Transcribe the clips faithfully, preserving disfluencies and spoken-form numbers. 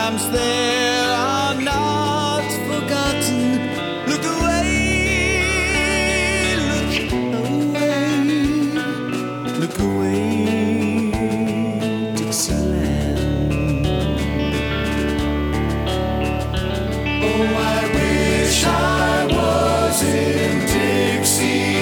times there are not forgotten. Look away, look away, look away, Dixieland. Oh, I wish I was in Dixie.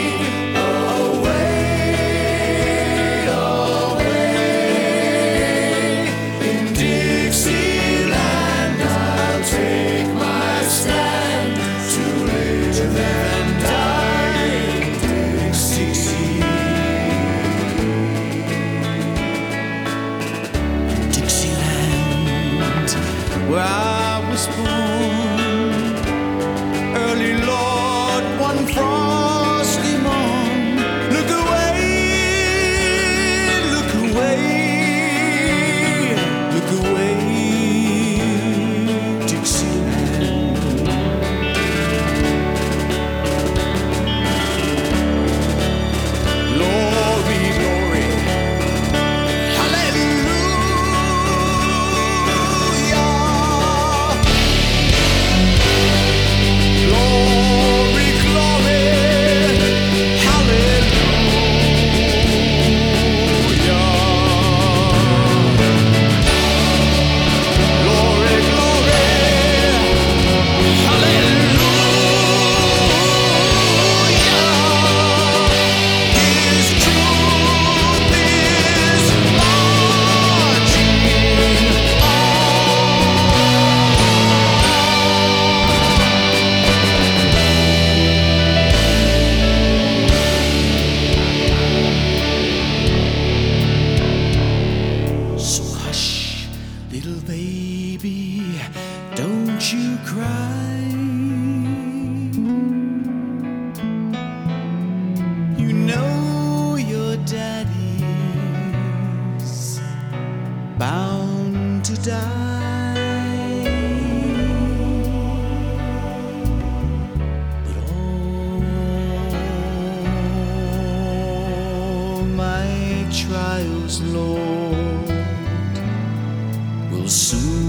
Where I was born, early Lord, one frosty morn. Look away, look away, look away, Dixieland. Glory, glory, hallelujah. Little baby, don't you cry. You know your daddy's bound to die. But all my trials, Lord, will soon